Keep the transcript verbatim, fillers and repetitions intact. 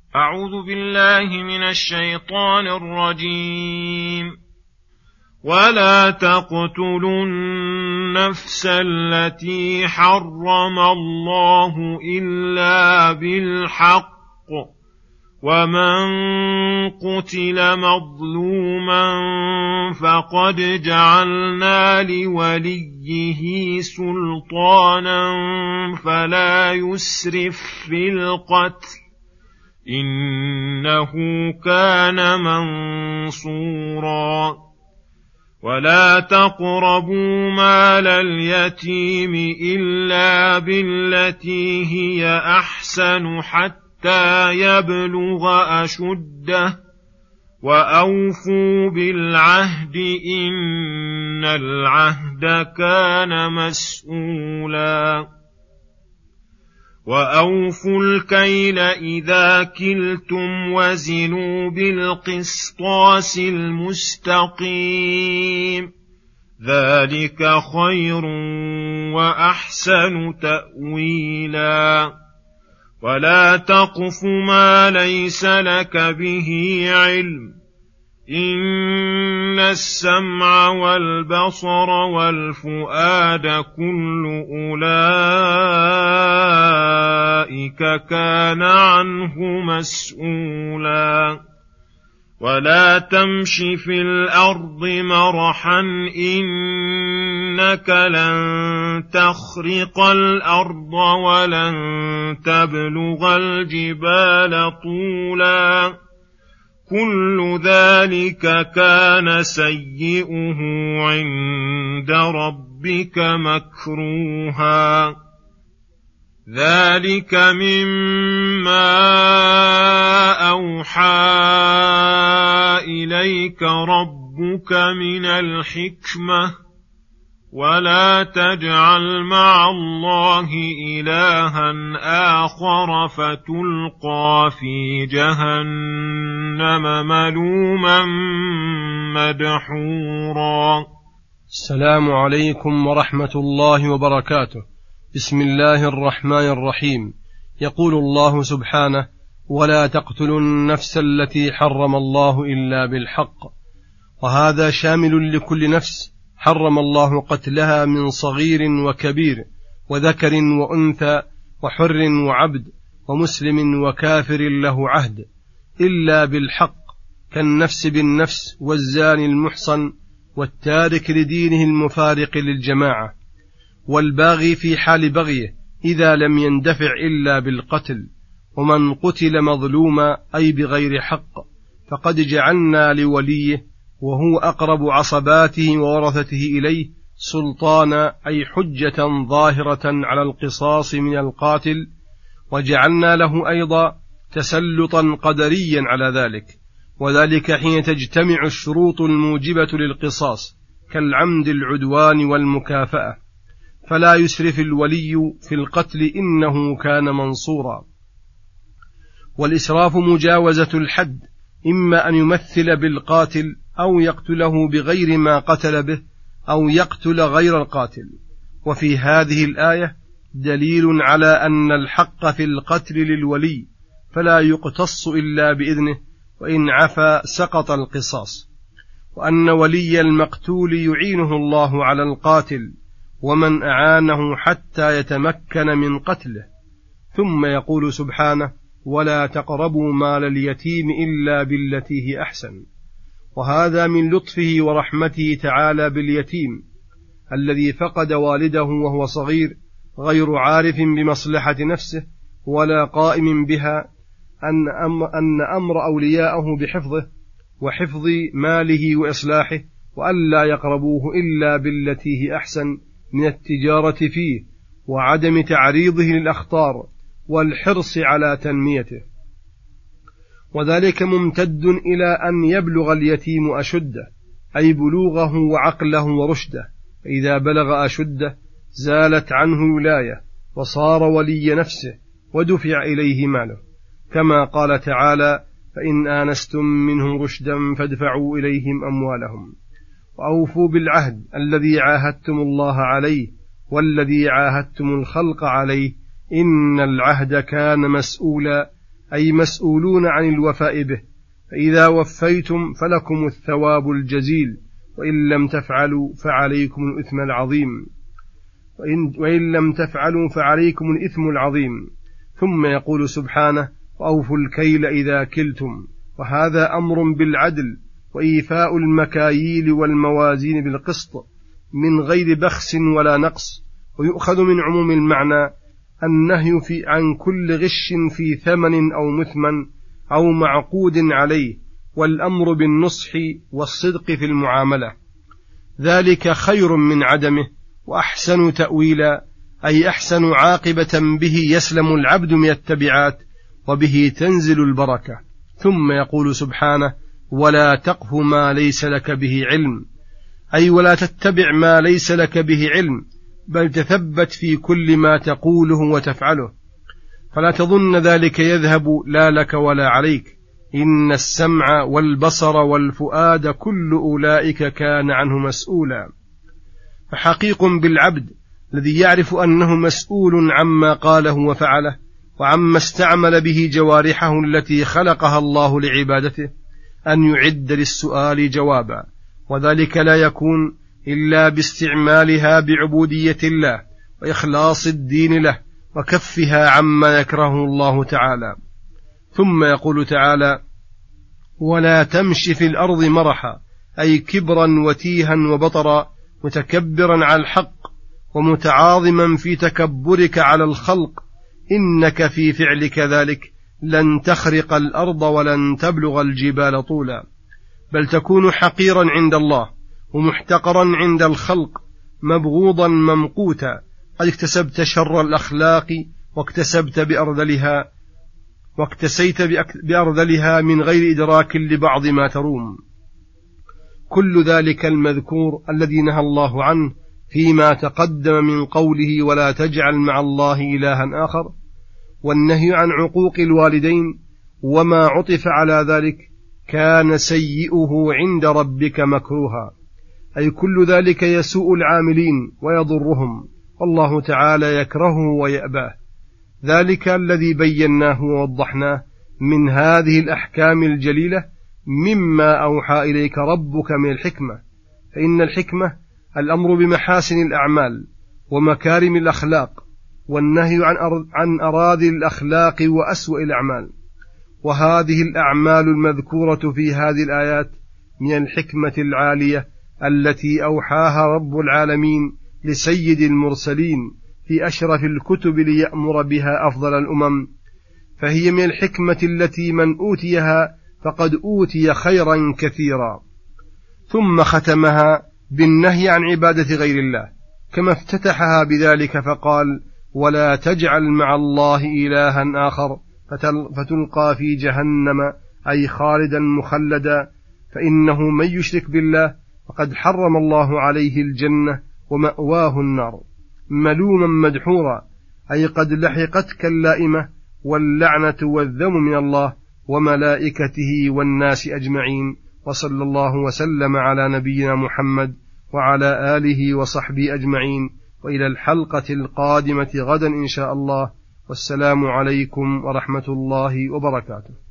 أعوذ بالله من الشيطان الرجيم. ولا تقتلوا النفس التي حرم الله إلا بالحق ومن قتل مظلوما فقد جعلنا لوليه سلطانا فلا يسرف في القتل إنه كان منصورا. ولا تقربوا مال اليتيم إلا بالتي هي أحسن حتى يبلغ أشده وأوفوا بالعهد إن العهد كان مسؤولا. وأوفوا الكيل إذا كلتم وزنوا بالقسطاس المستقيم ذلك خير وأحسن تأويلا. ولا تقف ما ليس لك به علم إن السمع والبصر والفؤاد كل أولئك كان عنه مسؤولا. ولا تمش في الأرض مرحا إنك لن تخرق الأرض ولن تبلغ الجبال طولا كل ذلك كان سيئه عند ربك مكروها. ذلك مما أوحى إليك ربك من الحكمة ولا تجعل مع الله إلها آخر فتلقى في جهنم ملوما مدحورا. السلام عليكم ورحمة الله وبركاته. بسم الله الرحمن الرحيم. يقول الله سبحانه: ولا تقتلوا النفس التي حرم الله إلا بالحق. وهذا شامل لكل نفس حرم الله قتلها من صغير وكبير وذكر وأنثى وحر وعبد ومسلم وكافر له عهد إلا بالحق، كالنفس بالنفس والزاني المحصن والتارك لدينه المفارق للجماعة والباغي في حال بغيه إذا لم يندفع إلا بالقتل. ومن قتل مظلوما أي بغير حق فقد جعلنا لوليه وهو أقرب عصباته وورثته إليه سلطانا أي حجة ظاهرة على القصاص من القاتل، وجعلنا له أيضا تسلطا قدريا على ذلك، وذلك حين تجتمع الشروط الموجبة للقصاص كالعمد العدوان والمكافأة، فلا يسرف الولي في القتل إنه كان منصورا. والإسراف مجاوزة الحد، إما أن يمثل بالقاتل أو يقتله بغير ما قتل به أو يقتل غير القاتل. وفي هذه الآية دليل على أن الحق في القتل للولي فلا يقتص إلا بإذنه، وإن عفا سقط القصاص، وأن ولي المقتول يعينه الله على القاتل ومن أعانه حتى يتمكن من قتله. ثم يقول سبحانه: ولا تقربوا مال اليتيم إلا بالتي هي أحسن. وهذا من لطفه ورحمته تعالى باليتيم الذي فقد والده وهو صغير غير عارف بمصلحة نفسه ولا قائم بها، أن أن أمر أولياءه بحفظه وحفظ ماله وإصلاحه، وألا يقربوه إلا بالتي هي أحسن من التجارة فيه وعدم تعريضه للأخطار والحرص على تنميته. وذلك ممتد إلى أن يبلغ اليتيم أشده أي بلوغه وعقله ورشده، فإذا بلغ أشده زالت عنه ولاية وصار ولي نفسه ودفع إليه ماله، كما قال تعالى: فإن آنستم منهم رشدا فادفعوا إليهم أموالهم. وأوفوا بالعهد الذي عاهدتم الله عليه والذي عاهدتم الخلق عليه إن العهد كان مسؤولا، أي مسؤولون عن الوفاء به، فإذا وفيتم فلكم الثواب الجزيل، وإن لم تفعلوا فعليكم الإثم العظيم وإن, وإن لم تفعلوا فعليكم الإثم العظيم. ثم يقول سبحانه: وأوفوا الكيل إذا كلتم، وهذا أمر بالعدل وإيفاء المكاييل والموازين بالقسط من غير بخس ولا نقص. ويؤخذ من عموم المعنى النهي في عن كل غش في ثمن أو مثمن أو معقود عليه، والأمر بالنصح والصدق في المعاملة، ذلك خير من عدمه وأحسن تأويلا، أي أحسن عاقبة به يسلم العبد من التبعات وبه تنزل البركة. ثم يقول سبحانه: ولا تقف ما ليس لك به علم، أي ولا تتبع ما ليس لك به علم، بل تثبت في كل ما تقوله وتفعله، فلا تظن ذلك يذهب لا لك ولا عليك. إن السمع والبصر والفؤاد كل أولئك كان عنه مسؤولا. فحقيق بالعبد الذي يعرف أنه مسؤول عما قاله وفعله وعما استعمل به جوارحه التي خلقها الله لعبادته أن يعد للسؤال جوابا، وذلك لا يكون إلا باستعمالها بعبودية الله وإخلاص الدين له وكفها عما يكرهه الله تعالى. ثم يقول تعالى: ولا تمش في الأرض مرحا، أي كبرا وتيها وبطرا، متكبرا على الحق ومتعاظما في تكبرك على الخلق، إنك في فعلك ذلك لن تخرق الأرض ولن تبلغ الجبال طولا، بل تكون حقيرا عند الله ومحتقرا عند الخلق، مبغوضا ممقوتا، قد اكتسبت شر الأخلاق واكتسبت بأرذلها واكتسيت بأرذلها من غير إدراك لبعض ما تروم. كل ذلك المذكور الذي نهى الله عنه فيما تقدم من قوله: ولا تجعل مع الله إلها آخر، والنهي عن عقوق الوالدين وما عطف على ذلك، كان سيئه عند ربك مكروها، أي كل ذلك يسوء العاملين ويضرهم، والله تعالى يكرهه ويأباه. ذلك الذي بيناه ووضحناه من هذه الأحكام الجليلة مما أوحى إليك ربك من الحكمة، فإن الحكمة الأمر بمحاسن الأعمال ومكارم الأخلاق، والنهي عن عن أراذل الأخلاق وأسوأ الأعمال. وهذه الأعمال المذكورة في هذه الآيات من الحكمة العالية التي أوحاها رب العالمين لسيد المرسلين في أشرف الكتب ليأمر بها أفضل الأمم، فهي من الحكمة التي من أوتيها فقد أوتي خيرا كثيرا. ثم ختمها بالنهي عن عبادة غير الله، كما افتتحها بذلك فقال: ولا تجعل مع الله إلها آخر فتلقى في جهنم، أي خالدا مخلدا، فإنه من يشرك بالله فقد حرم الله عليه الجنة ومأواه النار، ملوما مدحورا، أي قد لحقتك اللائمة واللعنة والذم من الله وملائكته والناس أجمعين. وصلى الله وسلم على نبينا محمد وعلى آله وصحبه أجمعين، وإلى الحلقة القادمة غدا إن شاء الله، والسلام عليكم ورحمة الله وبركاته.